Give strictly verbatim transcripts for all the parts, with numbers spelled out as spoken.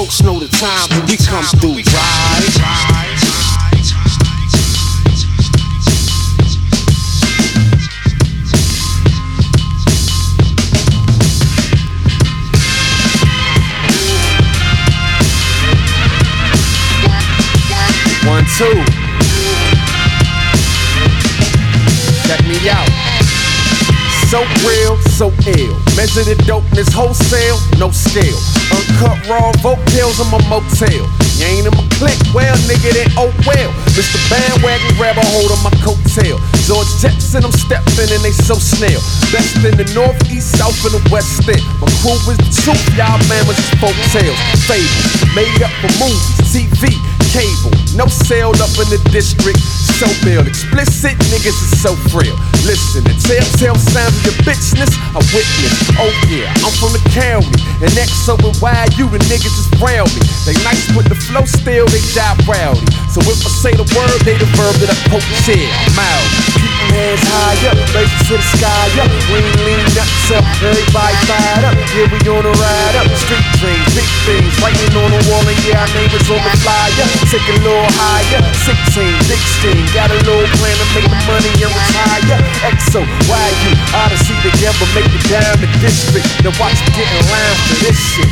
folks know the time when we come through, right? One, two. Check me out. So real, so ill. Measure the dopeness wholesale, no scale. Uncut raw vocals in my motel. You ain't in my clique, well nigga, then oh well. Mister Bandwagon, grab a hold of my coattail. George Jetson, I'm stepping and they so snail. Best in the north, east, south, and the west end. My crew is the truth, y'all man was just folk tales. Fables, made up for movies, T V, cable. No sailed up in the district, so real. Explicit niggas is so frail. Listen, the telltale sounds of your bitchness, I witness. Oh yeah, I'm from the county, and X O and Y U, the niggas is round me. They nice with the flow, still they die rowdy. So if I say the word, they the verb that I poke shit. I'm out. Keep them hands high up, raise to the sky up. We ain't lean nuts up, everybody fired up. Yeah, we on a ride up. Street dreams, big things, writing on the wall, and yeah, our name is on the flyer. Take a little higher, sixteen, sixteen. Got a little plan to make the money and retire. X O, Y U, Odyssey together, make it down the district. Now watch me get in line for this shit.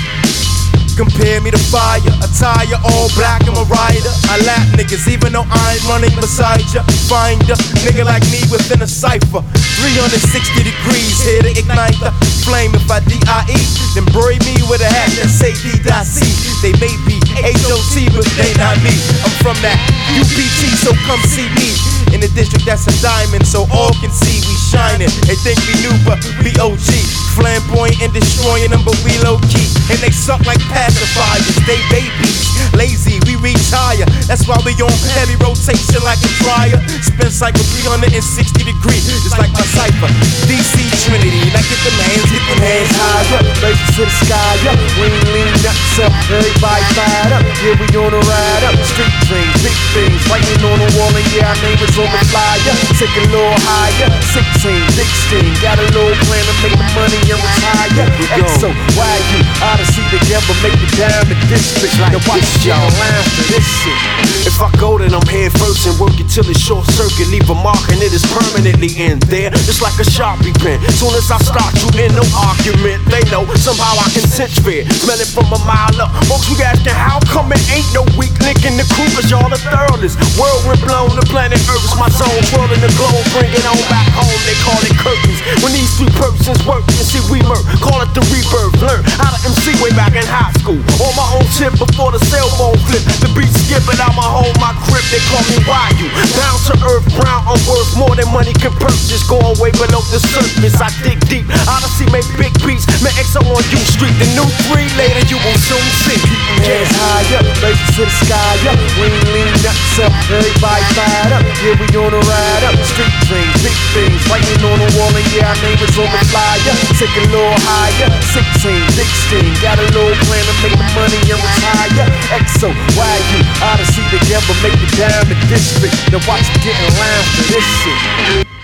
Compare me to fire, attire all black, I'm a rider. I lap niggas even though I ain't running beside ya. Find a nigga like me within a cipher. three hundred sixty degrees here to ignite the flame. If I D I E, then bury me with a hat that say D C. They may be H O T, but they not me. I'm from that U P T, so come see me. In the district that's a diamond, so all can see we shining. They think we new, but we O G. Flamboyant and destroying them, but we low key. And they suck like pacifiers, they babies. Lazy, we retire. That's why we on heavy rotation like a dryer. Spin cycle three hundred sixty degrees, just like my cipher. D C Trinity, like get them hands, get them hands high up, raise to the sky up. We ain't lean nuts up, everybody fired up. Yeah, we on a ride up. Street dreams, big things, writing on the wall, and yeah, our name is on the flyer. Take a little higher, sixteen, sixteen. Got a little plan to make the money and retire. X O, Y U, Odyssey together, make it down the district. Now watch y'all line for this shit. If I go, then I'm head first and work it till it's short circuit. Leave a mark and it is permanently in there. Just like a Sharpie pen. Soon as I start, you in no argument. They know somehow I can cinch fear. Smell it from a mile up. Folks, we asking how come it ain't no weak link in the crew, cause y'all the thoroughest. World blown, the planet Earth is my zone. Twirling the globe, bring it on back home. They call it curtains. When these three persons work, and see we murk. Call it the rebirth. Learn how to M C way back in high school. On my own tip before the cell phone flip. The beat skipping, I'ma hold my grip. They call me Y U. Down to earth, brown, I'm worth more than money can purchase. Going way below the surface, I dig deep. Odyssey make big beats. Man, X O on U Street. The new three later you will soon see. Hands high up, raise to the sky up. We ain't lean nuts up, everybody fired up. Yeah, we on a ride up. Street dreams, big things, writing on the wall, and yeah, our name is on the flyer. Take a little higher, sixteen, sixteen. Got a little plan to make the money and retire. X O, Y U, Odyssey together, make it down the district. Now watch me get in line for this shit.